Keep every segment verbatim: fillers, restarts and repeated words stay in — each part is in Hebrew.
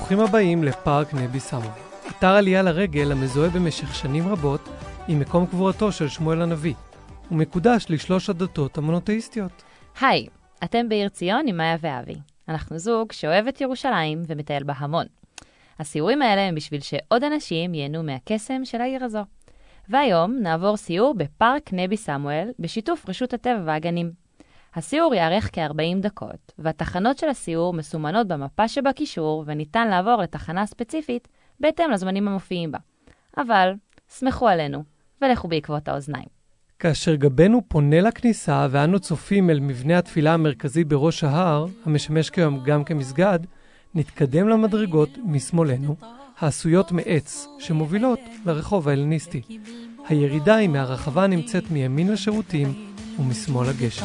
ברוכים הבאים לפארק נבי סמואל, אתר עלייה לרגל המזוהה במשך שנים רבות עם מקום קבורתו של שמואל הנביא. הוא מקודש לשלוש הדתות המונותאיסטיות. היי, אתם בעיר ציון עם מאיה ואבי. אנחנו זוג שאוהב את ירושלים ומטייל בה המון. הסיורים האלה הם בשביל שעוד אנשים ייהנו מהקסם של העיר הזו. והיום נעבור סיור בפארק נבי סמואל בשיתוף רשות הטבע והגנים. הסיור יארך כ-ארבעים דקות, והתחנות של הסיור מסומנות במפה שבקישור וניתן לעבור לתחנה ספציפית בהתאם לזמנים המופיעים בה. אבל סמכו עלינו ולכו בעקבות האוזניים. כאשר גבנו פונה לכניסה ואנו צופים אל מבנה התפילה המרכזי בראש ההר, המשמש כיום גם כמסגד, נתקדם למדרגות משמאלנו, העשויות מעץ שמובילות לרחוב ההלניסטי. הירידה היא מהרחבה נמצאת מימין לשירותים ומשמאל הגשר.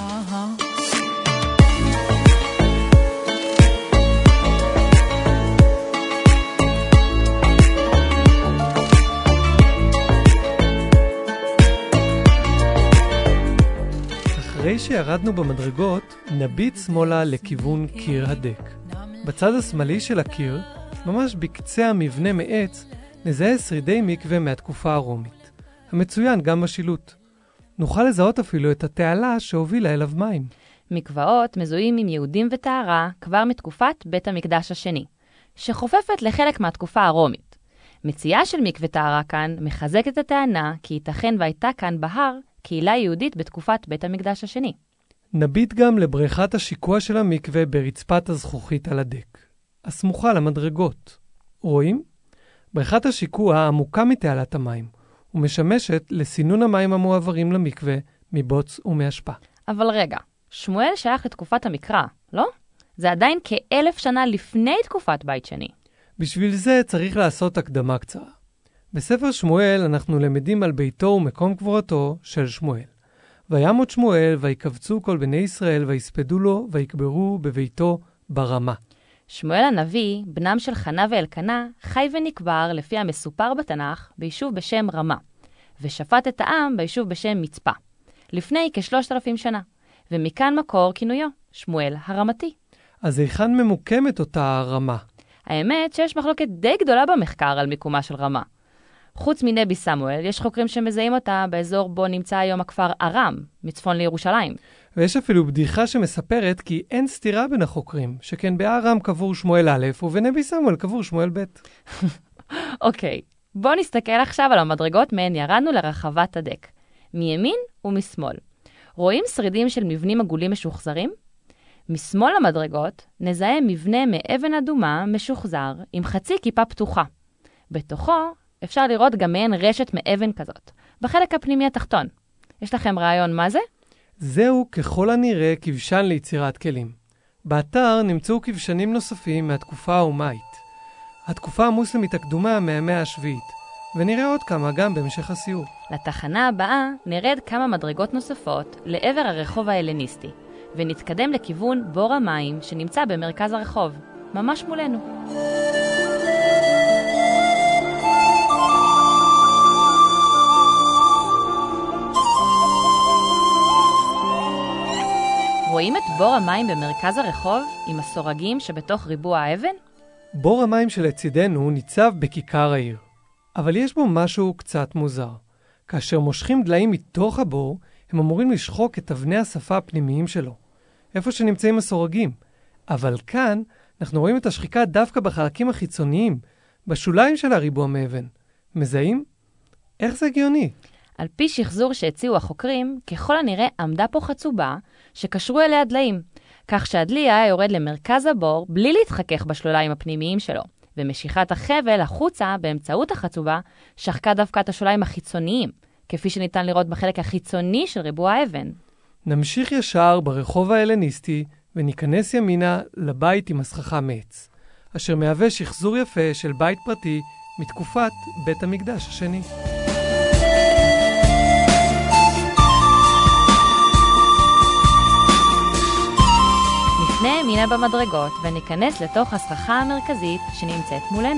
אחרי שירדנו במדרגות, נביט שמאלה לכיוון קיר הדק. בצד השמאלי של הקיר, ממש בקצה המבנה מעץ, נזהה שרידי מקווה מהתקופה הרומית, המצוין גם בשילוט. נוכל לזהות אפילו את התעלה שהובילה אליו מים. מקוואות מזוהים עם יהודים וטהרה כבר מתקופת בית המקדש השני, שחופפת לחלק מהתקופה הרומית. מציאה של מקווה טהרה כאן מחזקת את הטענה כי ייתכן והייתה כאן בהר קהילה יהודית בתקופת בית המקדש השני. נביט גם לבריכת השיקוע של המקווה ברצפת הזכוכית על הדק, הסמוכה למדרגות. רואים? בריכת השיקוע עמוקה מתעלת המים, ומשמשת לסינון המים המועברים למקווה מבוץ ומהשפע. אבל רגע, שמואל שייך לתקופת המקרא, לא? זה עדיין כאלף שנה לפני תקופת בית שני. בשביל זה צריך לעשות הקדמה קצרה. בספר שמואל אנחנו למדים על ביתו ומקום קבורתו של שמואל. וימות שמואל ויקבצו כל בני ישראל ויספדו לו ויקברו בביתו ברמה. שמואל הנביא, בנם של חנה ואלקנה, חי ונקבר לפי המסופר בתנ"ך ביישוב בשם רמה, ושפט את העם ביישוב בשם מצפה, לפני כשלושת אלפים שנה, ומכאן מקור כינויו, שמואל הרמתי. אז היכן ממוקמת אותה רמה? האמת שיש מחלוקת די גדולה במחקר על מיקומה של רמה. חוץ מנבי סמואל, יש חוקרים שמזהים אותה באזור בו נמצא היום הכפר ארם, מצפון לירושלים. ויש אפילו בדיחה שמספרת כי אין סתירה בין החוקרים, שכן בארם קבור שמואל א' ובנבי סמואל קבור שמואל ב'. אוקיי, בואו נסתכל עכשיו על המדרגות מהן ירדנו לרחבת הדק, מימין ומשמאל. רואים שרידים של מבנים עגולים משוחזרים? משמאל המדרגות נזהה מבנה מאבן אדומה משוחזר עם חצי כיפה פתוחה. בתוכו אפשר לראות גם מעין רשת מאבן כזאת, בחלק הפנימי התחתון. יש לכם רעיון מה זה? זהו ככל הנראה כבשן ליצירת כלים. באתר נמצאו כבשנים נוספים מהתקופה האומאית, התקופה המוסלמית הקדומה מהמאה השביעית, ונראה עוד כמה גם בהמשך הסיור. לתחנה הבאה נרד כמה מדרגות נוספות לעבר הרחוב ההלניסטי, ונתקדם לכיוון בור המים שנמצא במרכז הרחוב, ממש מולנו. רואים את בור המים במרכז הרחוב עם הסורגים שבתוך ריבוע האבן? בור המים שלצידנו ניצב בכיכר העיר. אבל יש בו משהו קצת מוזר. כאשר מושכים דליים מתוך הבור, הם אמורים לשחוק את אבני השפה הפנימיים שלו, איפה שנמצאים הסורגים. אבל כאן אנחנו רואים את השחיקה דווקא בחלקים החיצוניים, בשוליים של הריבוע מאבן. מזהים? איך זה הגיוני? על פי שחזור שהציעו החוקרים, ככל הנראה עמדה פה חצובה שקשרו אליה דליים, כך שהדלי היה יורד למרכז הבור בלי להתחכך בשוליים הפנימיים שלו, ומשיכת החבל החוצה באמצעות החצובה שחקה דווקא את השוליים החיצוניים, כפי שניתן לראות בחלק החיצוני של ריבוע האבן. נמשיך ישר ברחוב ההלניסטי וניכנס ימינה לבית עם הסככה מעץ, אשר מהווה שחזור יפה של בית פרטי מתקופת בית המקדש השני. נפנה ימינה במדרגות וניכנס לתוך הסככה המרכזית שנמצאת מולנו.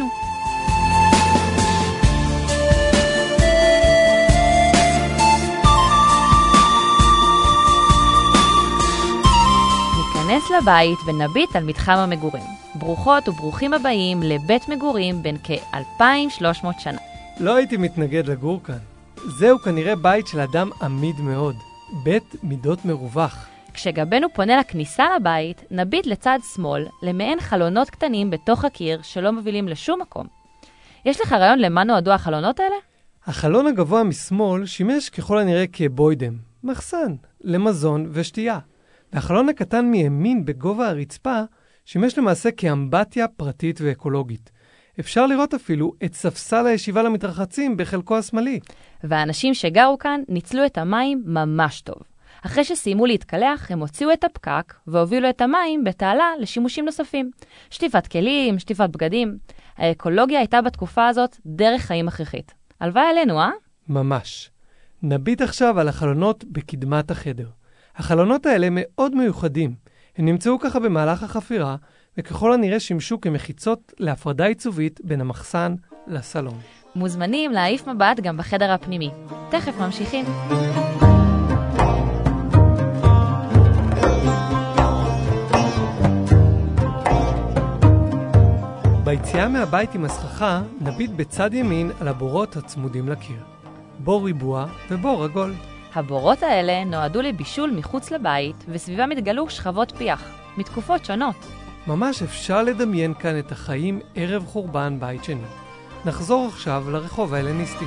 ניכנס לבית ונביט על מתחם המגורים. ברוכות וברוכים הבאים לבית מגורים בין כ-אלפיים ושלוש מאות שנה. לא הייתי מתנגד לגור כאן. זהו כנראה בית של אדם עמיד מאוד. בית מידות מרווח. כשגבנו פונה לכניסה לבית, נביט לצד שמאל למעין חלונות קטנים בתוך הקיר שלא מובילים לשום מקום. יש לך רעיון למה נועדו החלונות האלה? החלון הגבוה משמאל שימש ככל הנראה כבוידם, מחסן, למזון ושתייה. והחלון הקטן מימין בגובה הרצפה שימש למעשה כאמבטיה פרטית ואקולוגית. אפשר לראות אפילו את ספסל הישיבה למתרחצים בחלקו השמאלי. והאנשים שגרו כאן ניצלו את המים ממש טוב. אחרי שסיימו להתקלח, הם הוציאו את הפקק והובילו את המים בתעלה לשימושים נוספים. שטיפת כלים, שטיפת בגדים. האקולוגיה הייתה בתקופה הזאת דרך חיים הכרחית. הלוואי עלינו, אה? ממש. נביט עכשיו על החלונות בקדמת החדר. החלונות האלה מאוד מיוחדים. הם נמצאו ככה במהלך החפירה, וככל הנראה שימשו כמחיצות להפרדה עיצובית בין המחסן לסלון. מוזמנים להעיף מבט גם בחדר הפנימי. תכף ממשיכים. ביציאה מהבית עם הסככה נביט בצד ימין על הבורות הצמודים לקיר. בור ריבוע ובור עגול. הבורות האלה נועדו לבישול מחוץ לבית, וסביבם התגלו שכבות פיח, מתקופות שונות. ממש אפשר לדמיין כאן את החיים ערב חורבן בית שני. נחזור עכשיו לרחוב ההלניסטי.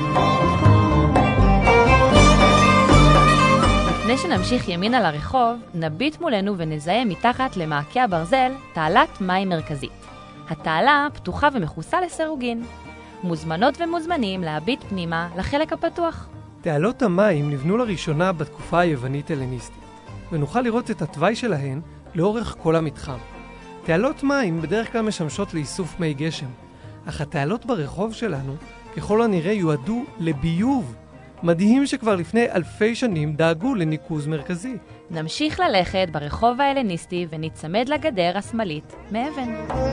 לפני שנמשיך ימינה לרחוב, נביט מולנו ונזהה מתחת למעקה הברזל תעלת מים מרכזית. התעלה פתוחה ומכוסה לסירוגין. מוזמנות ומוזמנים להביט פנימה לחלק הפתוח. תעלות המים נבנו לראשונה בתקופה היוונית הלניסטית, ונוכל לראות את התוואי שלהן לאורך כל המתחם. תעלות מים בדרך כלל משמשות לאיסוף מי גשם, אך התעלות ברחוב שלנו ככל הנראה יועדו לביוב. מדהים שכבר לפני אלפי שנים דאגו לניקוז מרכזי. נמשיך ללכת ברחוב ההלניסטי ונצמד לגדר השמאלית מאבן.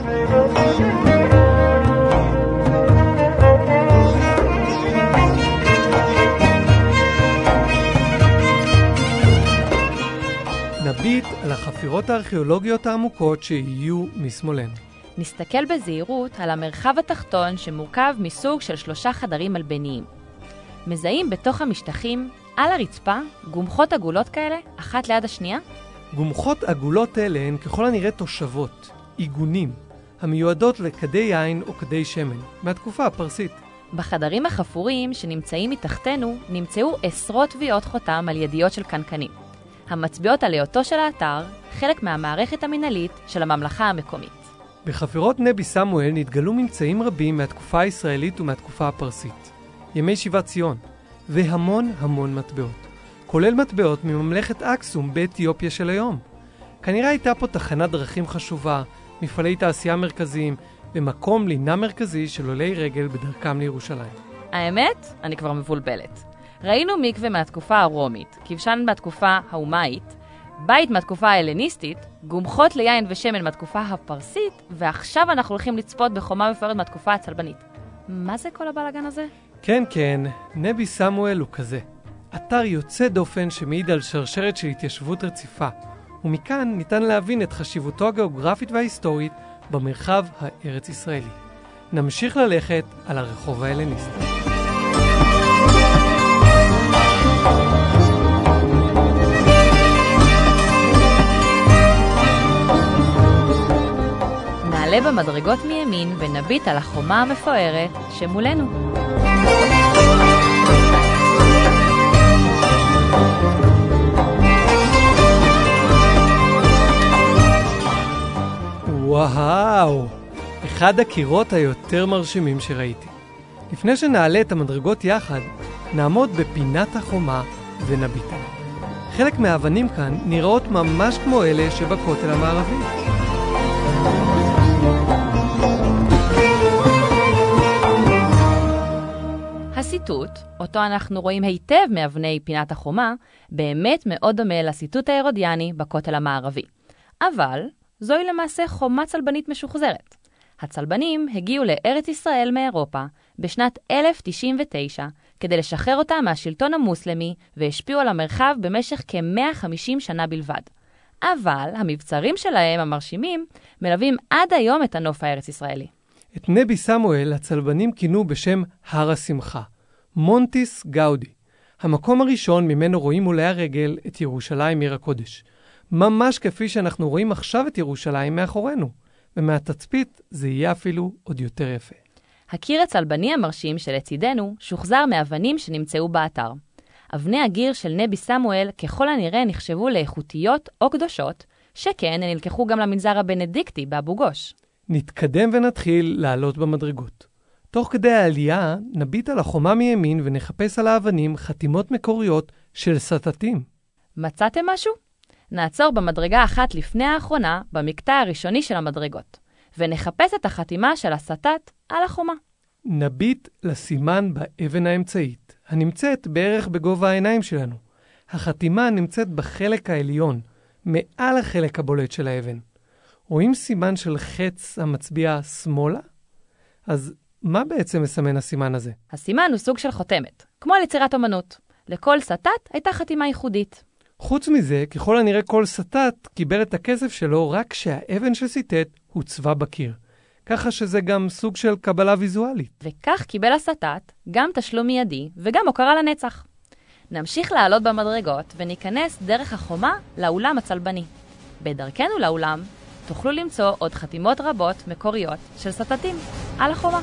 נביט על החפירות הארכיאולוגיות העמוקות שיהיו משמאלנו. נסתכל בזהירות על המרחב התחתון שמורכב מסוג של שלושה חדרים מלבניים. מזהים בתוך המשטחים, על הרצפה, גומחות עגולות כאלה, אחת ליד השנייה? גומחות עגולות אלה הן ככל הנראה תושבות, עיגונים, המיועדות לכדי יין או כדי שמן, מהתקופה הפרסית. בחדרים החפורים שנמצאים מתחתנו, נמצאו עשרות טביעות חותם על ידיות של קנקנים. המצביעות על היותו של האתר, חלק מהמערכת המנהלית של הממלכה המקומית. בחפירות נבי סמואל נתגלו ממצאים רבים מהתקופה הישראלית ומהתקופה הפרסית. ימי שיבת ציון, והמון המון מטבעות, כולל מטבעות מממלכת אקסום באתיופיה של היום. כנראה הייתה פה תחנת דרכים חשובה, מפעלי תעשייה מרכזיים, ומקום לינה מרכזי של עולי רגל בדרכם לירושלים. האמת? אני כבר מבולבלת. ראינו מקווה מהתקופה הרומית, כבשן מהתקופה האומאית, בית מהתקופה ההלניסטית, גומחות ליין ושמן מהתקופה הפרסית, ועכשיו אנחנו הולכים לצפות בחומה מפוארת מהתקופה הצלבנית. מה זה כל הבלגן הזה? כן, כן, נבי סמואל הוא כזה. אתר יוצא דופן שמעיד על שרשרת של התיישבות רציפה, ומכאן ניתן להבין את חשיבותו הגיאוגרפית וההיסטורית במרחב הארץ ישראלי. נמשיך ללכת על הרחוב ההלניסטי. נעלה במדרגות מימין ונביט על החומה המפוארת שמולנו. וואו, אחד הקירות היותר מרשימים שראיתי. לפני שנעלה את המדרגות יחד, נעמוד בפינת החומה ונביט. חלק מהאבנים כאן נראות ממש כמו אלה שבכותל המערבי. הסיטוט, אותו אנחנו רואים היטב מאבני פינת החומה, באמת מאוד דומה לסיטוט ההרודיאני בכותל המערבי. אבל זוהי למעשה חומה צלבנית משוחזרת. הצלבנים הגיעו לארץ ישראל מאירופה בשנת אלף תשעים ותשע כדי לשחרר אותה מהשלטון המוסלמי והשפיעו על המרחב במשך כ-מאה וחמישים שנה בלבד. אבל המבצרים שלהם, המרשימים, מלווים עד היום את הנוף הארץ-ישראלי. את נבי סמואל הצלבנים כינו בשם הר השמחה, מונטיס גאודי, המקום הראשון ממנו רואים עולי הרגל את ירושלים עיר הקודש. ממש כפי שאנחנו רואים עכשיו את ירושלים מאחורינו, ומהתצפית זה יהיה אפילו עוד יותר יפה. הקיר הצלבני המרשים שלצידנו שוחזר מאבנים שנמצאו באתר. אבני הגיר של נבי סמואל ככל הנראה נחשבו לאיכותיות או קדושות, שכן הן נלקחו גם למנזר הבנדיקטי באבו גוש. נתקדם ונתחיל לעלות במדרגות. תוך כדי העלייה נביט על החומה מימין ונחפש על האבנים חתימות מקוריות של סטטים. מצאתם משהו? נעצור במדרגה אחת לפני האחרונה במקטע הראשוני של המדרגות, ונחפש את החתימה של הסטט על החומה. נביט לסימן באבן האמצעית, הנמצאת בערך בגובה העיניים שלנו. החתימה נמצאת בחלק העליון, מעל החלק הבולט של האבן. רואים סימן של חץ המצביע שמאלה? אז מה בעצם מסמן הסימן הזה? הסימן הוא סוג של חותמת, כמו על יצירת אומנות. לכל סטט הייתה חתימה ייחודית. חוץ מזה, ככל הנראה כל סטט קיבל את הכסף שלו רק כשהאבן שסיטט הוצבה בקיר. ככה שזה גם סוג של קבלה ויזואלית. וכך קיבל הסטט גם תשלום מיידי וגם הוקרה לנצח. נמשיך לעלות במדרגות וניכנס דרך החומה לאולם הצלבני. בדרכנו לאולם תוכלו למצוא עוד חתימות רבות מקוריות של סטטים על החומה.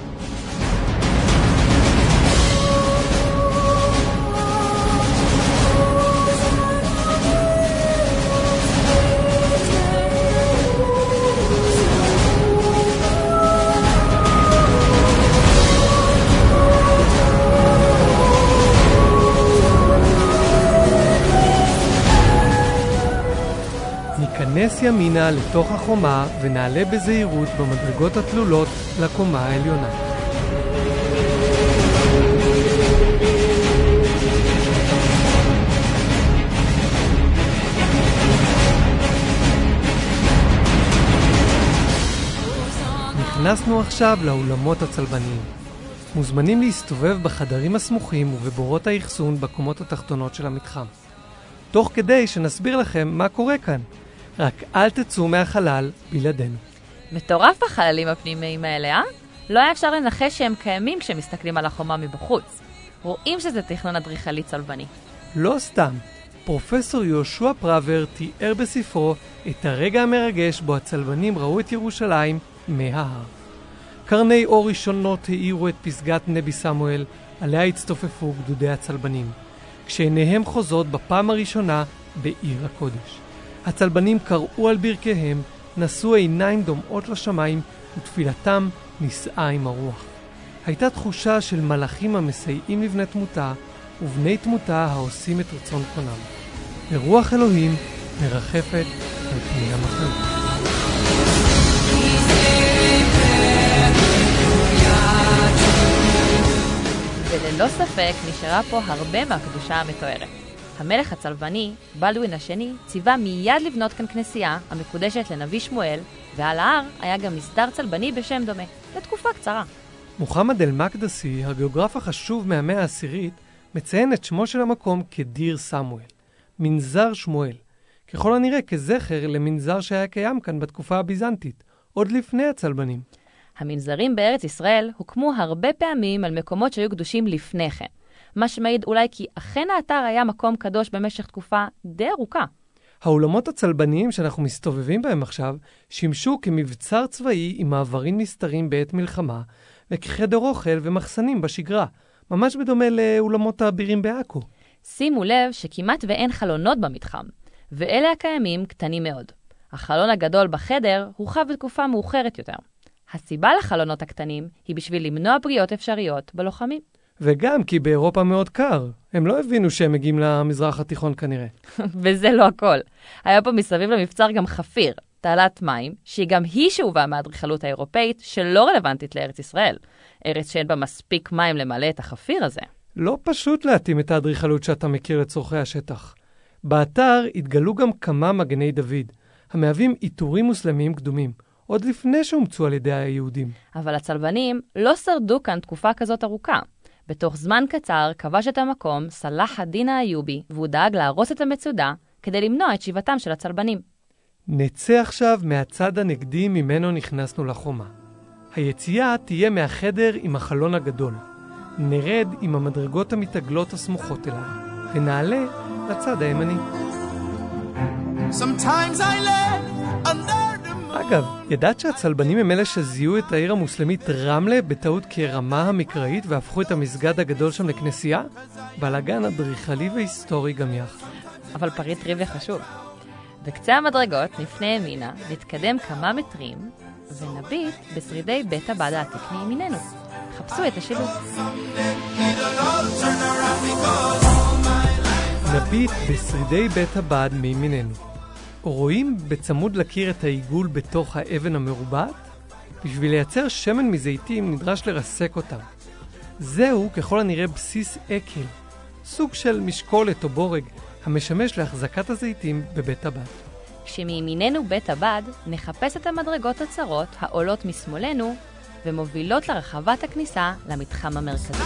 ניכנס ימינה לתוך החומה ונעלה בזהירות במדרגות התלולות לקומה העליונה. נכנסנו עכשיו לאולמות הצלבניים. מוזמנים להסתובב בחדרים הסמוכים ובבורות האחסון בקומות התחתונות של המתחם. תוך כדי שנסביר לכם מה קורה כאן. רק אל תצאו מהחלל בלעדינו. מטורף החללים הפנימיים האלה, אה? לא היה אפשר לנחש שהם קיימים כשמסתכלים על החומה מבחוץ. רואים שזה תכנון אדריכלי צלבני. לא סתם. פרופסור יהושע פראבר תיאר בספרו את הרגע המרגש בו הצלבנים ראו את ירושלים מההר. קרני אור ראשונות האירו את פסגת נבי סמואל, עליה הצטופפו גדודי הצלבנים, כשעיניהם חוזות בפעם הראשונה בעיר הקודש. הצלבנים קראו על ברכיהם, נשאו עיניים דומעות לשמיים, ותפילתם נישאה עם הרוח. הייתה תחושה של מלאכים המסייעים לבני תמותה, ובני תמותה העושים את רצון קונם. ורוח אלוהים מרחפת על פני המחנה. וללא ספק נשארה פה הרבה מהקדושה המתוארת. המלך הצלבני, בלדווין השני, ציווה מיד לבנות כאן כנסייה המקודשת לנביא שמואל, ועל ההר היה גם מסדר צלבני בשם דומה, לתקופה קצרה. מוחמד אל-מקדסי, הגיאוגרף החשוב מהמאה העשירית, מציין את שמו של המקום כדיר סמואל, מנזר שמואל, ככל הנראה כזכר למנזר שהיה קיים כאן בתקופה הביזנטית, עוד לפני הצלבנים. המנזרים בארץ ישראל הוקמו הרבה פעמים על מקומות שהיו קדושים לפני כן, מה שמעיד אולי כי אכן האתר היה מקום קדוש במשך תקופה די ארוכה. האולמות הצלבניים שאנחנו מסתובבים בהם עכשיו שימשו כמבצר צבאי עם מעברים נסתרים בעת מלחמה, וכחדר אוכל ומחסנים בשגרה, ממש בדומה לאולמות האבירים בעכו. שימו לב שכמעט ואין חלונות במתחם, ואלה הקיימים קטנים מאוד. החלון הגדול בחדר הורחב בתקופה מאוחרת יותר. הסיבה לחלונות הקטנים היא בשביל למנוע פגיעות אפשריות בלוחמים. וגם כי באירופה מאוד קר. הם לא הבינו שהם מגיעים למזרח התיכון כנראה. וזה לא הכל. היה פה מסביב למבצר גם חפיר, תעלת מים, שהיא גם היא שאובה מהאדריכלות האירופאית שלא רלוונטית לארץ ישראל. ארץ שאין בה מספיק מים למלא את החפיר הזה. לא פשוט להתאים את האדריכלות שאתה מכיר לצורכי השטח. באתר התגלו גם כמה מגני דוד, המהווים עיטורים מוסלמיים קדומים, עוד לפני שהומצאו על ידי היהודים. אבל הצלבנים לא שרדו כאן תקופה כזאת ארוכה. בתוך זמן קצר כבש את המקום סלאח א-דין האיובי, והוא דאג להרוס את המצודה כדי למנוע את שיבתם של הצלבנים. נצא עכשיו מהצד הנגדי ממנו נכנסנו לחומה. היציאה תהיה מהחדר עם החלון הגדול. נרד עם המדרגות המתעגלות הסמוכות אליו, ונעלה לצד הימני. Sometimes I live under the... אגב, ידעת שהצלבנים הם אלה שזיהו את העיר המוסלמית רמלה בטעות כרמה המקראית והפכו את המסגד הגדול שם לכנסייה? בלגן אדריכלי והיסטורי גם יחד. אבל פריט טריוויה חשוב. בקצה המדרגות נפנה ימינה, נתקדם כמה מטרים, ונביט בשרידי בית הבד העתיק מימיננו. חפשו את השילוב. נביט בשרידי בית הבד מימיננו. רואים בצמוד לקיר את העיגול בתוך האבן המרובעת? בשביל לייצר שמן מזיתים נדרש לרסק אותם. זהו ככל הנראה בסיס אקל, סוג של משקולת או בורג המשמש להחזקת הזיתים בבית הבד. כשמימיננו בית הבד נחפש את המדרגות הצרות העולות משמאלנו ומובילות לרחבת הכניסה למתחם המרכזי.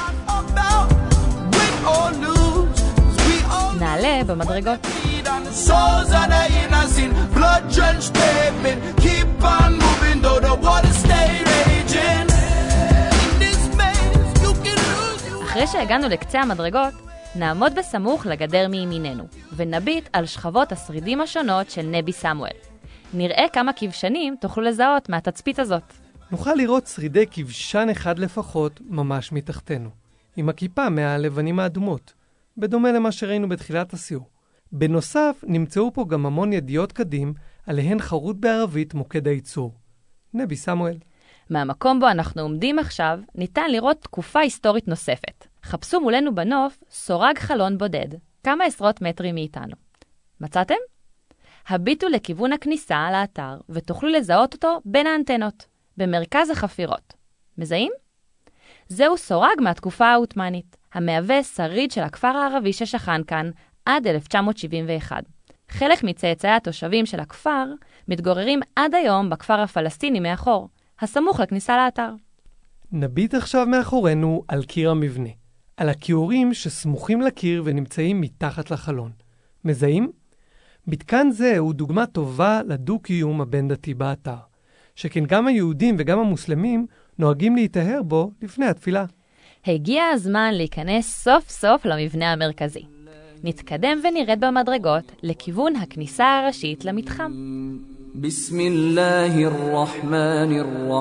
נעלה במדרגות. Souls are the innocent, blood drenched pavement. Keep on moving though the water stay raging. In this maze you can lose you. אחרי שהגענו לקצה המדרגות, נעמוד בסמוך לגדר מימיננו, ונביט על שכבות השרידים השונות של נבי סמואל. נראה כמה כבשנים תוכלו לזהות מהתצפית הזאת. נוכל לראות שרידי כבשן אחד לפחות ממש מתחתנו, עם הכיפה מהלבנים האדומות, בדומה למה שראינו בתחילת הסיור. בנוסף, נמצאו פה גם המון ידיעות קדים, עליהן חרוט בערבית מוקד הייצור. נבי סמואל. מהמקום בו אנחנו עומדים עכשיו, ניתן לראות תקופה היסטורית נוספת. חפשו מולנו בנוף סורג חלון בודד, כמה עשרות מטרים מאיתנו. מצאתם? הביטו לכיוון הכניסה לאתר, ותוכלו לזהות אותו בין האנטנות, במרכז החפירות. מזהים? זהו סורג מהתקופה העות'מאנית, המהווה שריד של הכפר הערבי ששכן כאן, עד אלף תשע מאות שבעים ואחת. חלק מצאצאי התושבים של הכפר מתגוררים עד היום בכפר הפלסטיני מאחור, הסמוך לכניסה לאתר. נביט עכשיו מאחורינו על קיר המבנה, על הכיורים שסמוכים לקיר ונמצאים מתחת לחלון. מזהים? מתקן זה הוא דוגמה טובה לדו-קיום הבין-דתי באתר, שכן גם היהודים וגם המוסלמים נוהגים להתאהר בו לפני התפילה. הגיע הזמן להיכנס סוף סוף למבנה המרכזי. נתקדם ונרד במדרגות לכיוון הכניסה הראשית למתחם. بسم الله الرحمن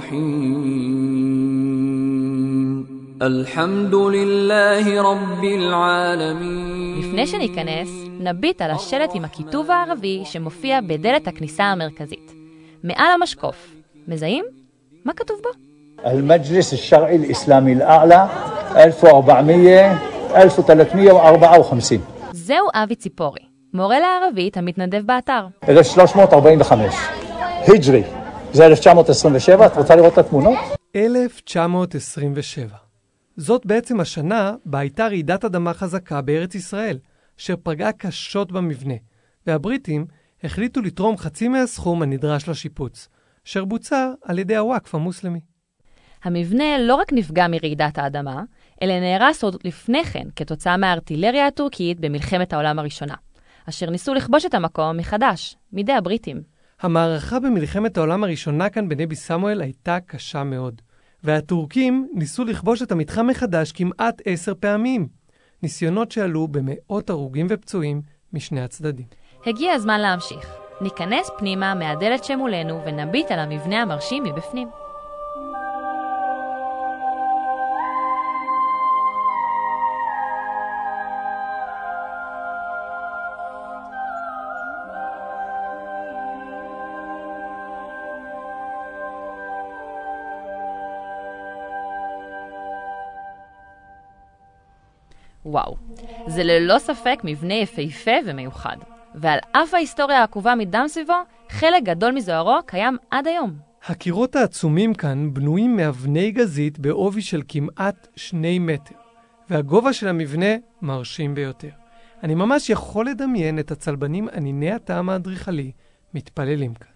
الرحيم الحمد لله رب العالمين. לפני שניכנס, נביט על השלט עם הכיתוב הערבי שמופיע בדלת הכניסה המרכזית. מעל המשקוף. מזהים? מה כתוב בו? المجلس الشرعي الإسلامي الأعلى ألف وأربعمائة ألف وثلاثمائة وأربعة وخمسين. זהו אבי ציפורי, מורה לערבית המתנדב באתר. אלף שלוש מאות ארבעים וחמש. היג'רי. זה אלף תשע מאות עשרים ושבע, את רוצה לראות את התמונות? אלף תשע מאות עשרים ושבע. זאת בעצם השנה בה הייתה רעידת אדמה חזקה בארץ ישראל, אשר פגעה קשות במבנה, והבריטים החליטו לתרום חצי מהסכום הנדרש לשיפוץ, אשר בוצע על ידי הוואקף המוסלמי. המבנה לא רק נפגע מרעידת האדמה, אלא נהרס עוד לפני כן כתוצאה מהארטילריה הטורקית במלחמת העולם הראשונה, אשר ניסו לכבוש את המקום מחדש, מידי הבריטים. המערכה במלחמת העולם הראשונה כאן בנבי סמואל הייתה קשה מאוד, והטורקים ניסו לכבוש את המתחם מחדש כמעט עשר פעמים, ניסיונות שעלו במאות הרוגים ופצועים משני הצדדים. הגיע הזמן להמשיך. ניכנס פנימה מהדלת שמולנו ונביט על המבנה המרשים מבפנים. וואו, זה ללא ספק מבנה יפהפה ומיוחד. ועל אף ההיסטוריה העקובה מדם סביבו, חלק גדול מזוהרו קיים עד היום. הקירות העצומים כאן בנויים מאבני גזית בעובי של כמעט שני מטר, והגובה של המבנה מרשים ביותר. אני ממש יכול לדמיין את הצלבנים עניני הטעם האדריכלי מתפללים כאן.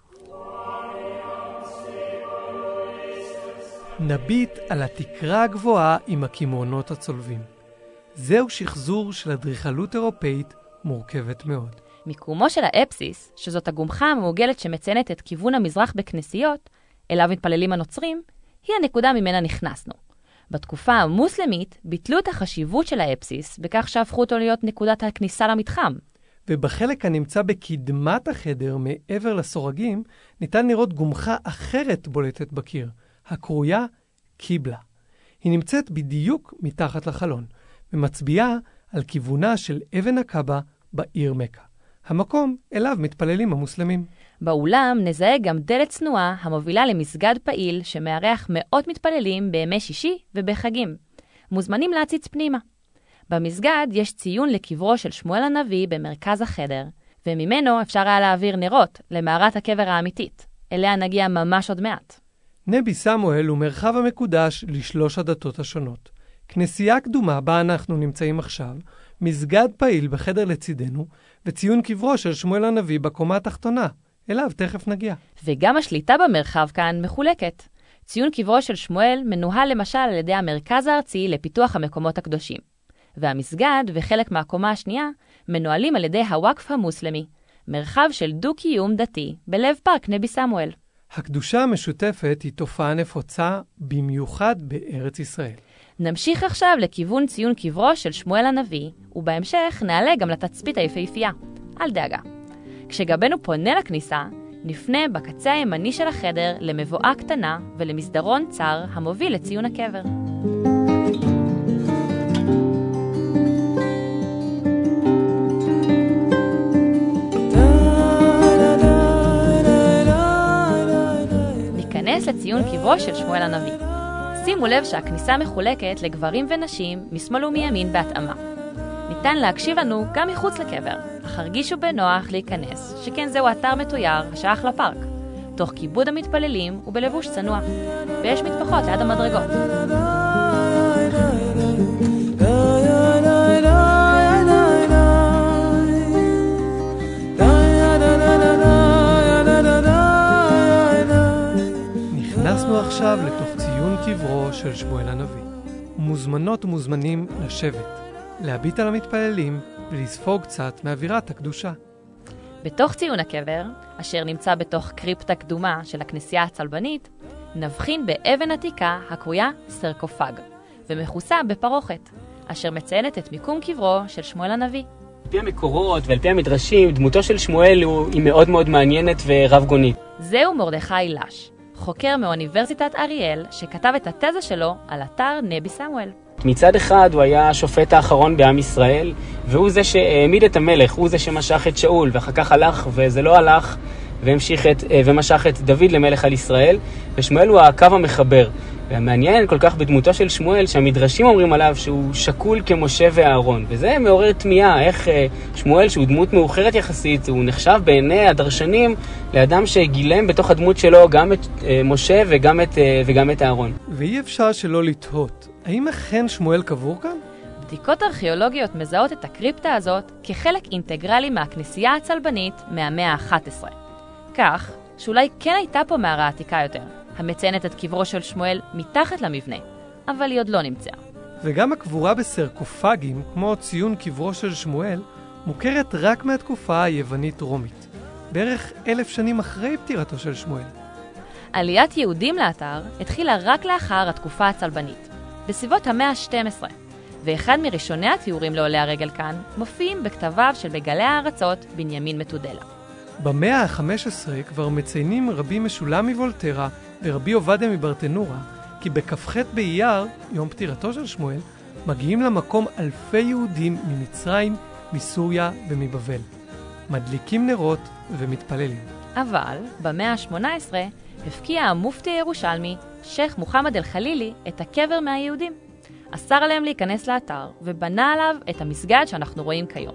נביט על התקרה הגבוהה עם הכימונות הצולבים. זהו שחזור של אדריכלות אירופאית מורכבת מאוד. מיקומו של האפסיס, שזאת הגומחה המעוגלת שמציינת את כיוון המזרח בכנסיות, אליו מתפללים הנוצרים, היא הנקודה ממנה נכנסנו. בתקופה המוסלמית ביטלו את החשיבות של האפסיס בכך שהפכו אותו להיות נקודת הכניסה למתחם. ובחלק הנמצא בקדמת החדר מעבר לסורגים, ניתן לראות גומחה אחרת בולטת בקיר, הקרויה קיבלה. היא נמצאת בדיוק מתחת לחלון, ומצביעה על כיוונה של אבן הקאבה בעיר מכה. המקום אליו מתפללים המוסלמים. באולם נזהה גם דלת צנועה המובילה למסגד פעיל שמארח מאות מתפללים בימי שישי ובחגים. מוזמנים להציץ פנימה. במסגד יש ציון לקברו של שמואל הנביא במרכז החדר, וממנו אפשר היה להעביר נרות למערת הקבר האמיתית. אליה נגיע ממש עוד מעט. נבי סמואל הוא מרחב המקודש לשלוש הדתות השונות. כנסייה קדומה בה אנחנו נמצאים עכשיו, מסגד פעיל בחדר לצידנו, וציון קברו של שמואל הנביא בקומה התחתונה. אליו תכף נגיע. וגם השליטה במרחב כאן מחולקת. ציון קברו של שמואל מנוהל למשל על ידי המרכז הארצי לפיתוח המקומות הקדושים. והמסגד וחלק מהקומה השנייה מנוהלים על ידי הוואקף המוסלמי, מרחב של דו-קיום דתי בלב פארק נבי סמואל. הקדושה המשותפת היא תופעה נפוצה במיוחד בארץ ישראל. נמשיך עכשיו לכיוון ציון קברו של שמואל הנביא, ובהמשך נעלה גם לתצפית היפהפייה. אל דאגה. כשגבנו פונה לכניסה, נפנה בקצה הימני של החדר למבואה קטנה ולמסדרון צר המוביל לציון הקבר. ניכנס לציון קברו של שמואל הנביא. שימו לב שהכניסה מחולקת לגברים ונשים משמאל ומימין בהתאמה. ניתן להקשיב לנו גם מחוץ לקבר, אך הרגישו בנוח להיכנס, שכן זהו אתר מתויר השייך לפארק, תוך כיבוד המתפללים ובלבוש צנוע, ויש מטפחות ליד המדרגות. נכנסנו עכשיו לתוך ציון קברו של שמואל הנביא. מוזמנות ומוזמנים לשבת, להביט על המתפללים ולספוג קצת מאווירת הקדושה. בתוך ציון הקבר, אשר נמצא בתוך קריפטה קדומה של הכנסייה הצלבנית, נבחין באבן עתיקה הקרויה סרקופג, ומכוסה בפרוכת, אשר מציינת את מיקום קברו של שמואל הנביא. על פי המקורות ועל פי המדרשים, דמותו של שמואל היא מאוד מאוד מעניינת ורב גונית. זהו מרדכי לש, חוקר מאוניברסיטת אריאל, שכתב את התזה שלו על אתר נבי סמואל. מצד אחד הוא היה השופט האחרון בעם ישראל, והוא זה שהעמיד את המלך, הוא זה שמשך את שאול, ואחר כך הלך וזה לא הלך, והמשיך את, ומשך את דוד למלך על ישראל, ושמואל הוא הקו המחבר. והמעניין כל כך בדמותו של שמואל, שהמדרשים אומרים עליו שהוא שקול כמשה ואהרון, וזה מעורר תמיהה, איך שמואל, שהוא דמות מאוחרת יחסית, הוא נחשב בעיני הדרשנים לאדם שגילם בתוך הדמות שלו גם את משה וגם את, וגם את אהרון. ואי אפשר שלא לתהות, האם אכן שמואל קבור כאן? בדיקות ארכיאולוגיות מזהות את הקריפטה הזאת כחלק אינטגרלי מהכנסייה הצלבנית מהמאה ה-אחת עשרה. כך שאולי כן הייתה פה מערה עתיקה יותר, המציינת את קברו של שמואל מתחת למבנה, אבל היא עוד לא נמצאה. וגם הקבורה בסרקופגים, כמו ציון קברו של שמואל, מוכרת רק מהתקופה היוונית-רומית, בערך אלף שנים אחרי פטירתו של שמואל. עליית יהודים לאתר התחילה רק לאחר התקופה הצלבנית, בסביבות המאה ה-שתים עשרה, ואחד מראשוני התיאורים לעולי הרגל כאן מופיעים בכתביו של מגלה הארצות בנימין מתודלה. במאה ה-חמש עשרה כבר מציינים רבי משולם מוולטרה ורבי עובדיה מברטנורה, כי בכ"ח באייר, יום פטירתו של שמואל, מגיעים למקום אלפי יהודים ממצרים, מסוריה ומבבל. מדליקים נרות ומתפללים. אבל במאה ה-שמונה עשרה הפקיע המופתי הירושלמי, שייך מוחמד אל-חלילי, את הקבר מהיהודים. אסר עליהם להיכנס לאתר ובנה עליו את המסגד שאנחנו רואים כיום.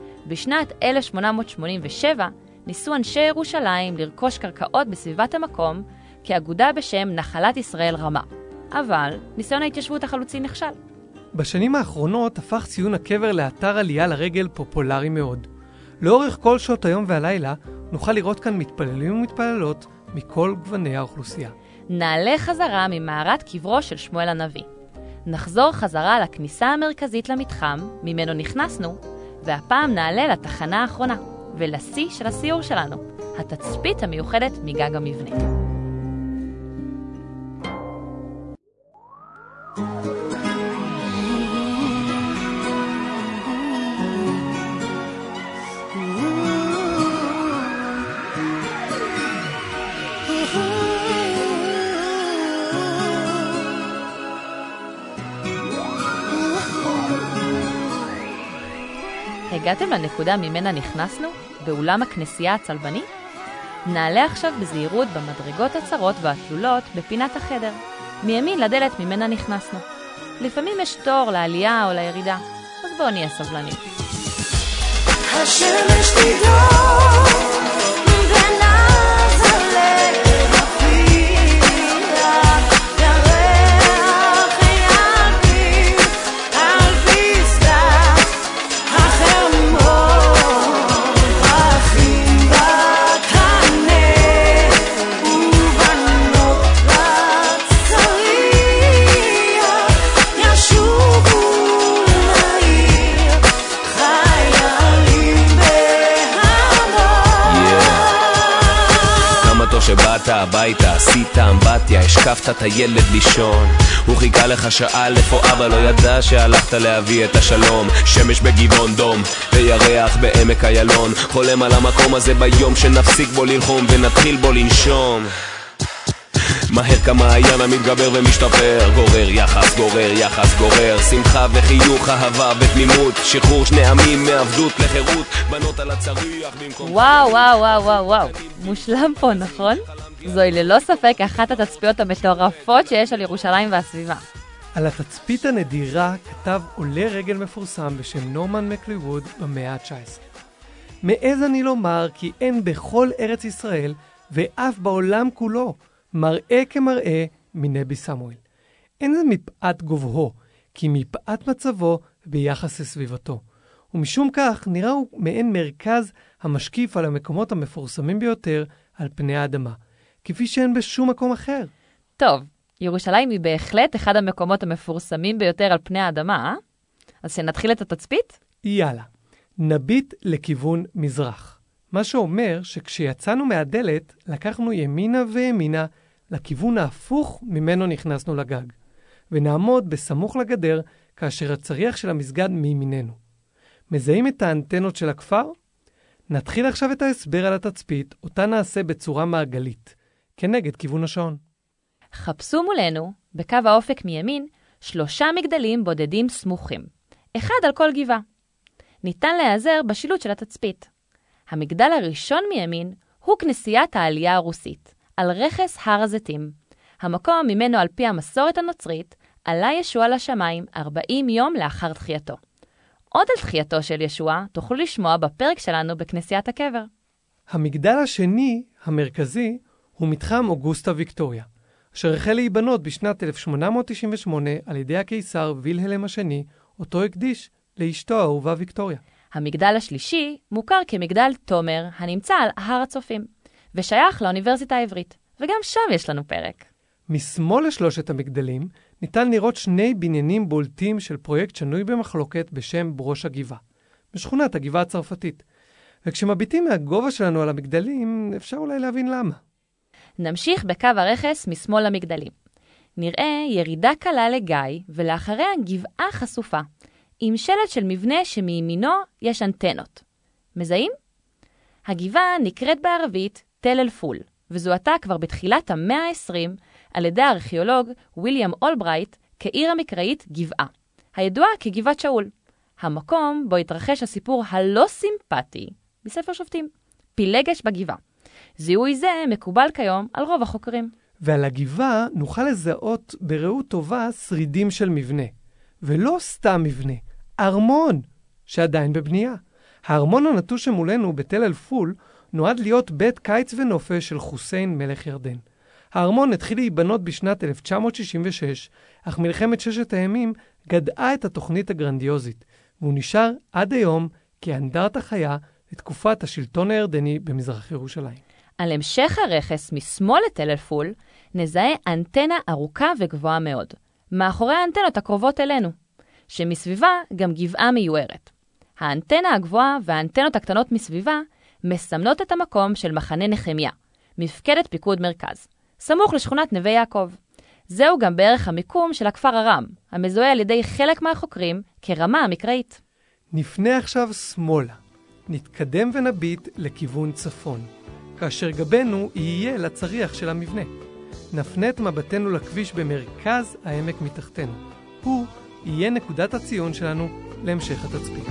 בשנת אלף שמונה מאות שמונים ושבע ניסו אנשי ירושלים לרכוש קרקעות בסביבת המקום כאגודה בשם נחלת ישראל רמה. אבל ניסיון ההתיישבות החלוצי נכשל. בשנים האחרונות הפך ציון הקבר לאתר עלייה לרגל פופולרי מאוד. לאורך כל שעות היום והלילה נוכל לראות כאן מתפללים ומתפללות מכל גווני האוכלוסייה. נעלה חזרה ממערת קברו של שמואל הנביא. נחזור חזרה לכניסה המרכזית למתחם, ממנו נכנסנו, והפעם נעלה לתחנה האחרונה, ולשיא של הסיור שלנו, התצפית המיוחדת מגג המבנה. הגעתם לנקודה ממנה נכנסנו, באולם הכנסייה הצלבני? נעלה עכשיו בזהירות במדרגות הצרות והתלולות בפינת החדר. מימין לדלת ממנה נכנסנו. לפעמים יש תור לעלייה או לירידה, אז בואו נהיה סבלנים. השמש תדור ונזלה מפילה ירח יעדיף על פסגת החרמון פרחים בקנה ובנות לצריח ישובו לעיר חיילים שבאת הביתה, עשית אמבטיה, השקפת את הילד לישון. הוא חיכה לך שעה לפו אבא לא ידע שהלכת להביא את השלום. שמש בגבעון דום וירח בעמק איילון, חולם על המקום הזה ביום שנפסיק בו ללחום ונתחיל בו לנשום. מהר כמעיין המתגבר ומשתפר, גורר יחס, גורר יחס, גורר שמחה וחיוך, אהבה ותמימות, שחרור שני עמים מעבדות לחירות, בנות על הצריח במקום... וואו, וואו, וואו, וואו, וואו, מושלם פה, נכון? זוהי ללא ספק אחת התצפיות המטורפות שיש על ירושלים והסביבה. על התצפית הנדירה כתב עולה רגל מפורסם בשם נורמן מקלווד במאה ה-תשע עשרה. מעז אני לומר כי אין בכל ארץ ישראל ואף בעולם כולו מראה כמראה מנבי סמואל. אין זה מפאת גובהו, כי מפאת מצבו ביחס לסביבתו. ומשום כך נראה הוא מעין מרכז המשקיף על המקומות המפורסמים ביותר על פני האדמה, כפי שאין בשום מקום אחר. טוב, ירושלים היא בהחלט אחד המקומות המפורסמים ביותר על פני האדמה, אה? אז שנתחיל את התצפית? יאללה, נביט לכיוון מזרח. מה שאומר שכשיצאנו מהדלת, לקחנו ימינה וימינה לכיוון ההפוך ממנו נכנסנו לגג, ונעמוד בסמוך לגדר כאשר הצריח של המסגד מימיננו. מזהים את האנטנות של הכפר? נתחיל עכשיו את ההסבר על התצפית, אותה נעשה בצורה מעגלית, כנגד כיוון השעון. חפשו מולנו, בקו האופק מימין, שלושה מגדלים בודדים סמוכים, אחד על כל גבעה. ניתן להיעזר בשילוט של התצפית. המגדל הראשון מימין הוא כנסיית העלייה הרוסית, על רכס הר הזיתים. המקום ממנו על פי המסורת הנוצרית, עלה ישוע לשמיים ארבעים יום לאחר תחייתו. עוד על תחייתו של ישוע תוכלו לשמוע בפרק שלנו בכנסיית הקבר. המגדל השני, המרכזי, הוא מתחם אוגוסטה ויקטוריה, אשר החל להיבנות בשנת אלף שמונה מאות תשעים ושמונה על ידי הקיסר וילהלם השני, אותו הקדיש לאשתו האהובה ויקטוריה. המגדל השלישי מוכר כמגדל תומר, הנמצא על הר הצופים, ושייך לאוניברסיטה העברית, וגם שם יש לנו פרק. משמאל לשלושת המגדלים ניתן לראות שני בניינים בולטים של פרויקט שנוי במחלוקת בשם ברוש הגבעה, בשכונת הגבעה הצרפתית. וכשמביטים מהגובה שלנו על המגדלים, אפשר אולי להבין למה. נמשיך בקו הרכס משמאל למגדלים. נראה ירידה קלה לגיא, ולאחריה גבעה חשופה, עם שלט של מבנה שמימינו יש אנטנות. מזהים? הגבעה נקראת בערבית תל אל פול, וזוהתה כבר בתחילת המאה ה-עשרים על ידי הארכיאולוג וויליאם אולברייט כעיר המקראית גבעה, הידועה כגבעת שאול, המקום בו התרחש הסיפור הלא סימפטי בספר שופטים, פילגש בגבעה. זיהוי זה מקובל כיום על רוב החוקרים. ועל הגבעה נוכל לזהות בראות טובה שרידים של מבנה, ולא סתם מבנה, ארמון שעדיין בבנייה. הארמון הנטוש שמולנו בתל אל פול נועד להיות בית קיץ ונופש של חוסיין מלך ירדן. הארמון התחיל להיבנות בשנת אלף תשע מאות שישים ושש, אך מלחמת ששת הימים גדעה את התוכנית הגרנדיוזית, והוא נשאר עד היום כאנדרטה חיה לתקופת השלטון הירדני במזרח ירושלים. על המשך הרכס משמאל לתל אל פול נזהה אנטנה ארוכה וגבוהה מאוד, מאחורי האנטנות הקרובות אלינו, שמסביבה גם גבעה מיוערת. האנטנה הגבוהה והאנטנות הקטנות מסביבה מסמנות את המקום של מחנה נחמיה, מפקדת פיקוד מרכז, סמוך לשכונת נווה יעקב. זהו גם בערך המיקום של הכפר הרם, המזוהה על ידי חלק מהחוקרים כרמה המקראית. נפנה עכשיו שמאלה, נתקדם ונביט לכיוון צפון, כאשר גבנו יהיה לצריח של המבנה. נפנה את מבטנו לכביש במרכז העמק מתחתנו. הוא יהיה נקודת הציון שלנו להמשך התצפית.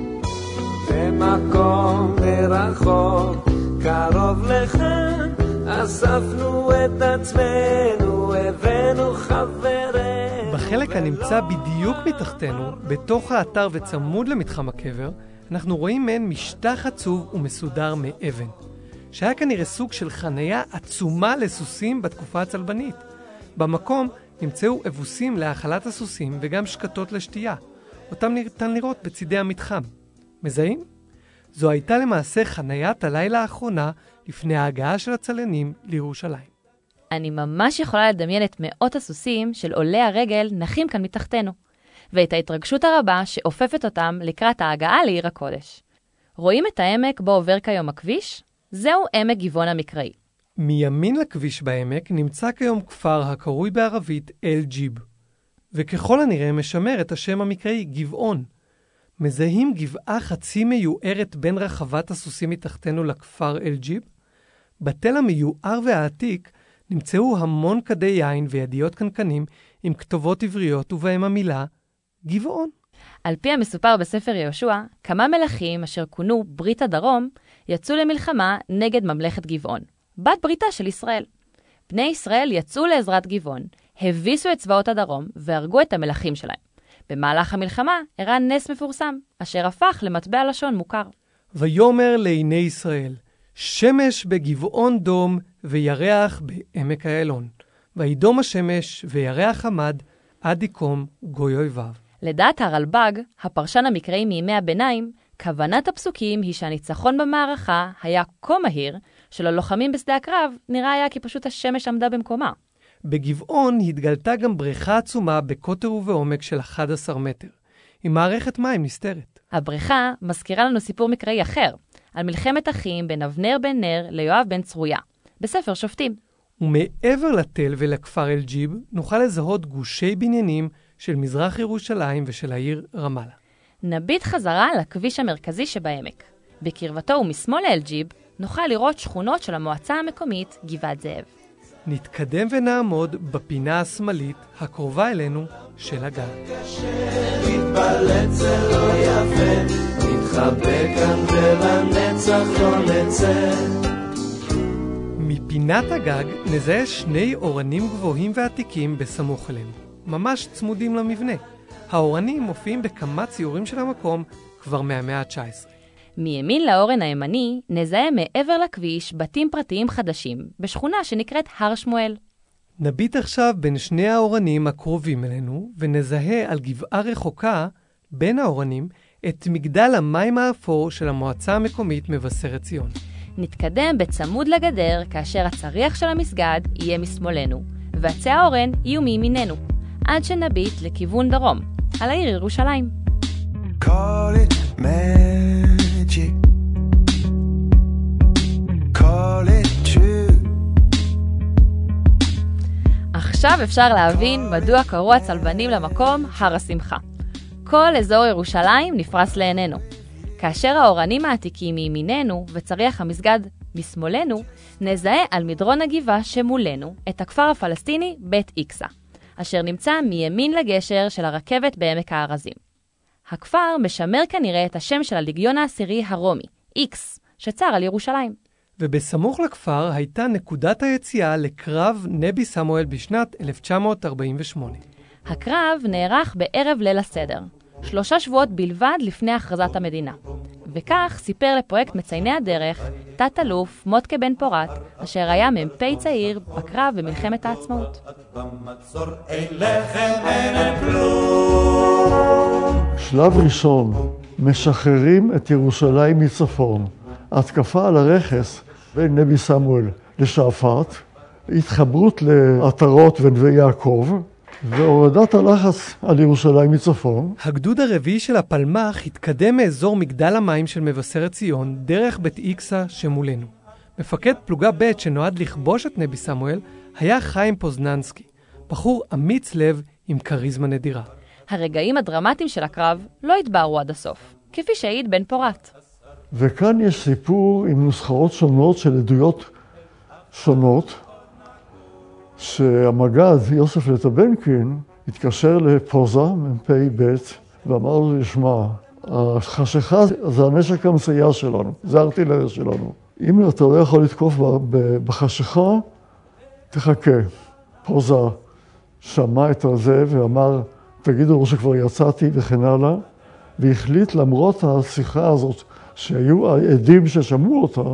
במקום מרחוק, קרוב לכאן, אספנו את עצמנו, הבאנו חברנו. בחלק הנמצא בדיוק מתחתנו, בתוך האתר וצמוד למתחם הקבר, אנחנו רואים מעין משטח עצוב ומסודר מאבן, שהיה כנראה סוג של חנייה עצומה לסוסים בתקופה הצלבנית. במקום נמצאו אבוסים להאכלת הסוסים וגם שקטות לשתייה. אותם ניתן לראות בצידי המתחם. מזהים? זו הייתה למעשה חניית הלילה האחרונה לפני ההגעה של הצליינים לירושלים. אני ממש יכולה לדמיין את מאות הסוסים של עולי הרגל נחים כאן מתחתנו, ואת ההתרגשות הרבה שאופפת אותם לקראת ההגעה לעיר הקודש. רואים את העמק בו עובר כיום הכביש? זהו עמק גבעון המקראי. מימין לכביש בעמק נמצא כיום כפר הקרוי בערבית אל-ג'יב, וככל הנראה משמר את השם המקראי גבעון. מזהים גבעה חצי מיוערת בין רחבת הסוסים מתחתנו לכפר אל-ג'יב? בתל המיוער והעתיק נמצאו המון כדי יין וידיות קנקנים עם כתובות עבריות ובהם המילה גבעון. על פי המסופר בספר יהושע, כמה מלכים אשר כונו ברית הדרום יצאו למלחמה נגד ממלכת גבעון, בת בריתה של ישראל. בני ישראל יצאו לעזרת גבעון, הביסו את צבאות הדרום והרגו את המלכים שלהם. במהלך המלחמה הראה נס מפורסם, אשר הפך למטבע לשון מוכר. ויאמר לעיני ישראל, שמש בגבעון דום וירח בעמק האלון. וידום השמש וירח עמד עד יקום גוי אויביו. לדעת הרלב"ג, הפרשן המקראי מימי הביניים, כוונת הפסוקים היא שהניצחון במערכה היה כה מהיר, שללוחמים בשדה הקרב נראה היה כי פשוט השמש עמדה במקומה. בגבעון התגלתה גם בריכה עצומה בקוטר ובעומק של אחד עשר מטר, עם מערכת מים נסתרת. הבריכה מזכירה לנו סיפור מקראי אחר, על מלחמת אחים בין אבנר בן נר ליואב בן צרויה, בספר שופטים. ומעבר לתל ולכפר אל-ג'יב נוכל לזהות גושי בניינים של מזרח ירושלים ושל העיר רמאללה. נביט חזרה לכביש המרכזי שבעמק. בקרבתו ומשמאל אל-ג'יב נוכל לראות שכונות של המועצה המקומית גבעת זאב. נתקדם ונעמוד בפינה השמאלית הקרובה אלינו של הגג. מתבלט זה לא יפה, מתחבא כאן ולנצח לא נצא. מפינת הגג נזהה שני אורנים גבוהים ועתיקים בסמוך אלינו, ממש צמודים למבנה. האורנים מופיעים בכמה ציורים של המקום כבר מהמאה ה-תשע עשרה. מימין לאורן הימני נזהה מעבר לכביש בתים פרטיים חדשים בשכונה שנקראת הר שמואל. נביט עכשיו בין שני האורנים הקרובים אלינו ונזהה על גבעה רחוקה בין האורנים את מגדל המים האפור של המועצה המקומית מבשרת ציון. נתקדם בצמוד לגדר כאשר הצריח של המסגד יהיה משמאלנו ועצי האורן יהיו מימיננו, עד שנביט לכיוון דרום, על העיר ירושלים. Call it magic, call it true. עכשיו אפשר להבין מדוע קראו הצלבנים למקום הר השמחה. כל אזור ירושלים נפרס לעינינו. כאשר האורנים העתיקים מימיננו וצריח המסגד משמאלנו, נזהה על מדרון הגבעה שמולנו את הכפר הפלסטיני בית איקסה, אשר נמצא מימין לגשר של הרכבת בעמק הארזים. הכפר משמר כנראה את השם של הלגיון העשירי הרומי, איקס, שצר על ירושלים. ובסמוך לכפר הייתה נקודת היציאה לקרב נבי סמואל בשנת אלף תשע מאות ארבעים ושמונה. הקרב נערך בערב ליל הסדר, שלושה שבועות בלבד לפני הכרזת המדינה. וכך סיפר לפרויקט מצייני הדרך תת אלוף מותקה בן פורת, אשר היה מ"פ צעיר בקרב במלחמת העצמאות. שלב ראשון, משחררים את ירושלים מצפון. התקפה על הרכס בין נבי סמואל לשעפט, התחברות לעטרות ונווה יעקב, והורדת הלחץ על ירושלים מצפון. הגדוד הרביעי של הפלמ"ח התקדם מאזור מגדל המים של מבשרת ציון דרך בית איקסה שמולנו. מפקד פלוגה ב' שנועד לכבוש את נבי סמואל היה חיים פוזננסקי, בחור אמיץ לב עם קריזמה נדירה. הרגעים הדרמטיים של הקרב לא התבהרו עד הסוף, כפי שהעיד בן פורת. וכאן יש סיפור עם נוסחאות שונות של עדויות שונות, שהמג"ד יוסף לטבנקין התקשר לפוזה, מ"פ ב', ואמר לו, ישמע, החשיכה זה הנשק המסייע שלנו, זה הארטילריה שלנו. אם אתה לא יכול לתקוף בחשיכה, תחכה. פוזה שמע את זה ואמר, תגידו לו שכבר יצאתי וכן הלאה, והחליט למרות השיחה הזאת, שהיו העדים ששמעו אותה,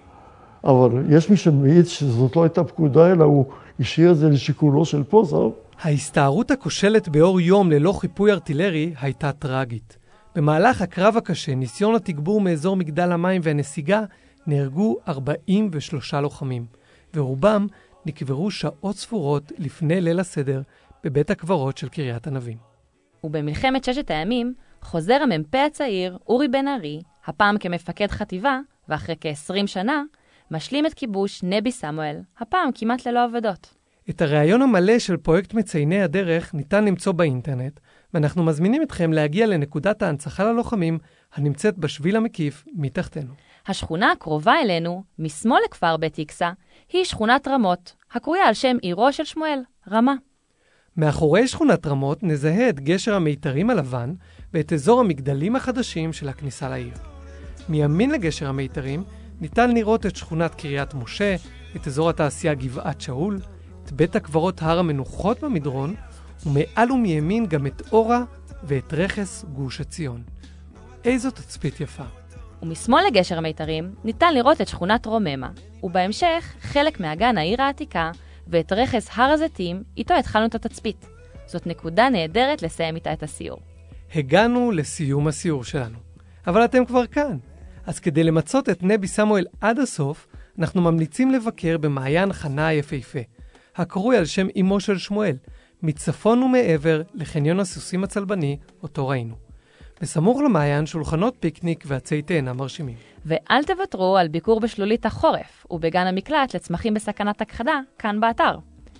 אבל יש מי שמעיד שזאת לא הייתה פקודה, אלא הוא השאיר את זה לשיקולו של פוזה. ההסתערות הכושלת באור יום ללא חיפוי ארטילרי הייתה טרגית. במהלך הקרב הקשה, ניסיון התגבור מאזור מגדל המים והנסיגה, נהרגו ארבעים ושלושה לוחמים, ורובם נקברו שעות ספורות לפני ליל הסדר בבית הקברות של קריית ענבים. ובמלחמת ששת הימים חוזר המ"פ הצעיר אורי בן ארי, הפעם כמפקד חטיבה, ואחרי כ-עשרים שנה, משלים את כיבוש נבי סמואל, הפעם כמעט ללא עבודות. את הרעיון המלא של פרויקט מצייני הדרך ניתן למצוא באינטרנט, ואנחנו מזמינים אתכם להגיע לנקודת ההנצחה ללוחמים הנמצאת בשביל המקיף מתחתנו. השכונה הקרובה אלינו, משמאל לכפר בית איקסה, היא שכונת רמות, הקרויה על שם עירו של שמואל, רמה. מאחורי שכונת רמות נזהה את גשר המיתרים הלבן ואת אזור המגדלים החדשים של הכניסה לעיר. מימין לגשר המיתרים ניתן לראות את שכונת קריית משה, את אזור התעשייה גבעת שאול, את בית הקברות הר המנוחות במדרון, ומעל ומימין גם את אורה ואת רכס גוש עציון. איזו תצפית יפה. ומשמאל לגשר המיתרים ניתן לראות את שכונת רוממה, ובהמשך חלק מהגן העיר העתיקה ואת רכס הר הזיתים, איתו התחלנו את התצפית. זאת נקודה נהדרת לסיים איתה את הסיור. הגענו לסיום הסיור שלנו, אבל אתם כבר כאן. אז כדי למצות את נבי סמואל עד הסוף, אנחנו ממליצים לבקר במעיין חנה היפהפה, הקרוי על שם אמו של שמואל, מצפון ומעבר לחניון הסוסים הצלבני, אותו ראינו. בסמוך למעיין שולחנות פיקניק ועצי תאנה מרשימים. ואל תוותרו על ביקור בשלולית החורף ובגן המקלט לצמחים בסכנת הכחדה, כאן באתר.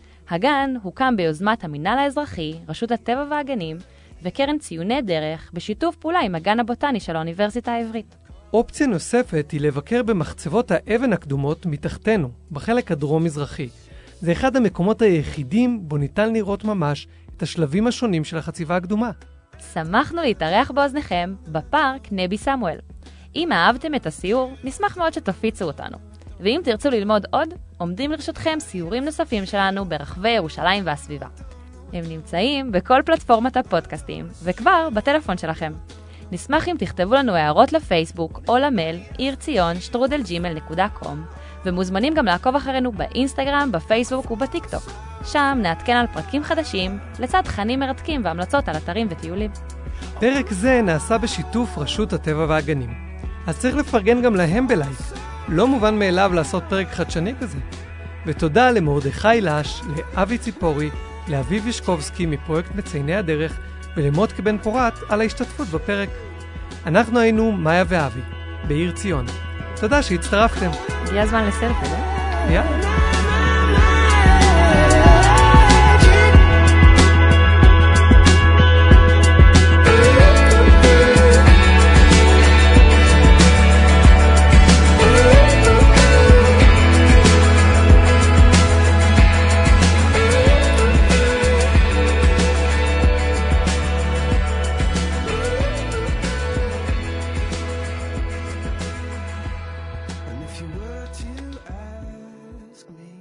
הגן הוקם ביוזמת המינהל האזרחי, רשות הטבע והגנים וקרן ציוני דרך בשיתוף פעולה עם הגן הבוטני של האוניברסיטה העברית. אופציה נוספת היא לבקר במחצבות האבן הקדומות מתחתנו, בחלק הדרום-מזרחי. זה אחד המקומות היחידים בו ניתן לראות ממש את השלבים השונים של החציבה הקדומה. שמחנו להתארח באוזניכם בפארק נבי סמואל. אם אהבתם את הסיור, נשמח מאוד שתפיצו אותנו. ואם תרצו ללמוד עוד, עומדים לרשותכם סיורים נוספים שלנו ברחבי ירושלים והסביבה. הם נמצאים בכל פלטפורמת הפודקאסטים, וכבר בטלפון שלכם. נשמח אם תכתבו לנו הערות לפייסבוק או למייל עיר ציון שטרודל ג'ימייל נקודה קום, ומוזמנים גם לעקוב אחרינו באינסטגרם, בפייסבוק ובטיקטוק. שם נעדכן על פרקים חדשים, לצד תכנים מרתקים והמלצות על אתרים וטיולים. פרק זה נעשה בשיתוף רשות הטבע והגנים. אז צריך לפרגן גם להם בלייק. לא מובן מאליו לעשות פרק חדשני כזה. ותודה למרדכי לש, לאבי ציפורי, לאביב ישקובסקי מפרויקט מצייני הדרך, ולמות כבן פורת על ההשתתפות בפרק. אנחנו היינו מאיה ואבי, בעיר ציון. תודה שהצטרפתם. הגיע הזמן לסלפי, לא? יאללה. And if you were to ask me